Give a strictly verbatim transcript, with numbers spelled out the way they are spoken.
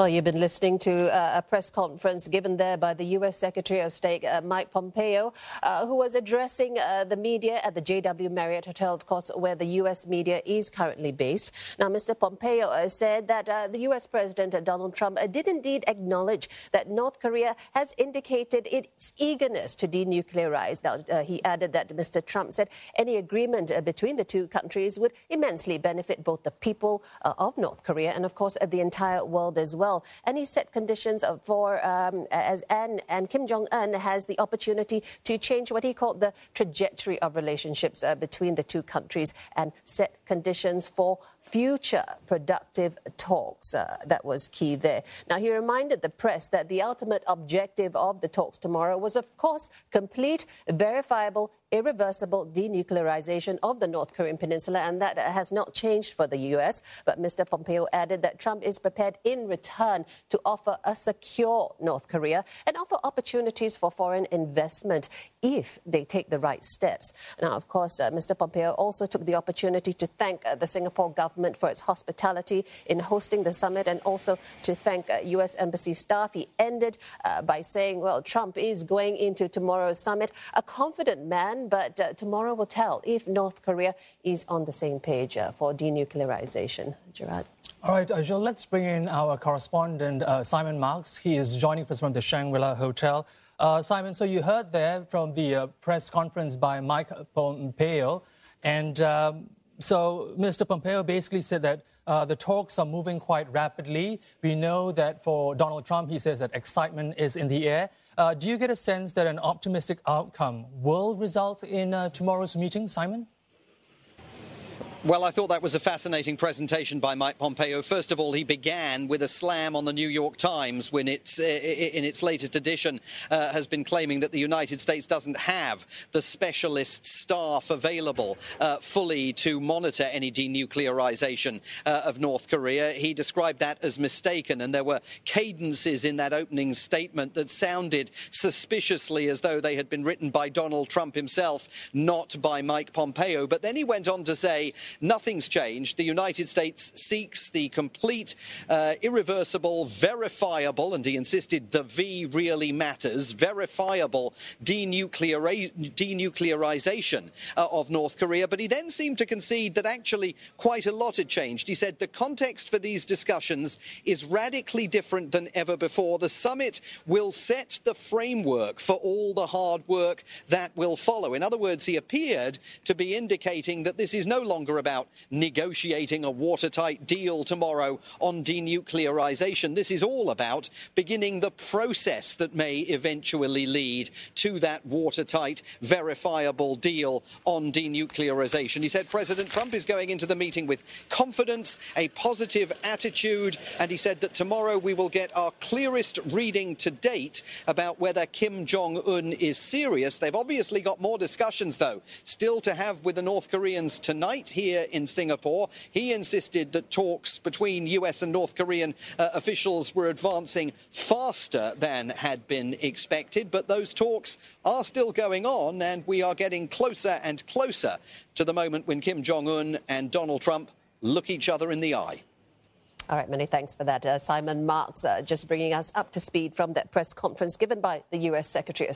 Well, you've been listening to uh, a press conference given there by the U S Secretary of State, uh, Mike Pompeo, uh, who was addressing uh, the media at the J W Marriott Hotel, of course, where the U S media is currently based. Now, Mister Pompeo uh, said that uh, the U S President uh, Donald Trump uh, did indeed acknowledge that North Korea has indicated its eagerness to denuclearize. Now, uh, he added that Mister Trump said any agreement uh, between the two countries would immensely benefit both the people uh, of North Korea and, of course, uh, the entire world as well. Well. And he set conditions for, um, as and, and Kim Jong-un has the opportunity to change what he called the trajectory of relationships uh, between the two countries and set conditions for future productive talks. Uh, that was key there. Now, he reminded the press that the ultimate objective of the talks tomorrow was, of course, complete, verifiable, irreversible denuclearization of the North Korean peninsula, and that has not changed for the U S. But Mister Pompeo added that Trump is prepared in return to offer a secure North Korea and offer opportunities for foreign investment if they take the right steps. Now, of course, uh, Mister Pompeo also took the opportunity to thank uh, the Singapore government for its hospitality in hosting the summit and also to thank uh, U S Embassy staff. He ended uh, by saying, well, Trump is going into tomorrow's summit a confident man, but uh, tomorrow will tell if North Korea is on the same page uh, for denuclearization. Gerard. All right, uh, Jill, let's bring in our correspondent, uh, Simon Marks. He is joining us from the Shangri-La Hotel. Uh, Simon, so you heard there from the uh, press conference by Mike Pompeo. And um, so Mister Pompeo basically said that uh, the talks are moving quite rapidly. We know that for Donald Trump, he says that excitement is in the air. Uh, do you get a sense that an optimistic outcome will result in uh, tomorrow's meeting, Simon? Well, I thought that was a fascinating presentation by Mike Pompeo. First of all, he began with a slam on the New York Times when it's, uh, in its latest edition, uh, has been claiming that the United States doesn't have the specialist staff available uh, fully to monitor any denuclearization uh, of North Korea. He described that as mistaken, and there were cadences in that opening statement that sounded suspiciously as though they had been written by Donald Trump himself, not by Mike Pompeo. But then he went on to say, nothing's changed. The United States seeks the complete, uh, irreversible, verifiable, and he insisted the V really matters, verifiable denucleari- denuclearization uh, of North Korea. But he then seemed to concede that actually quite a lot had changed. He said the context for these discussions is radically different than ever before. The summit will set the framework for all the hard work that will follow. In other words, he appeared to be indicating that this is no longer about negotiating a watertight deal tomorrow on denuclearization. This is all about beginning the process that may eventually lead to that watertight, verifiable deal on denuclearization. He said President Trump is going into the meeting with confidence, a positive attitude, and he said that tomorrow we will get our clearest reading to date about whether Kim Jong-un is serious. They've obviously got more discussions, though, still to have with the North Koreans tonight here in Singapore. He insisted that talks between U S and North Korean uh, officials were advancing faster than had been expected, but those talks are still going on, and we are getting closer and closer to the moment when Kim Jong-un and Donald Trump look each other in the eye. All right, many thanks for that, uh, Simon Marks, uh, just bringing us up to speed from that press conference given by the U S Secretary of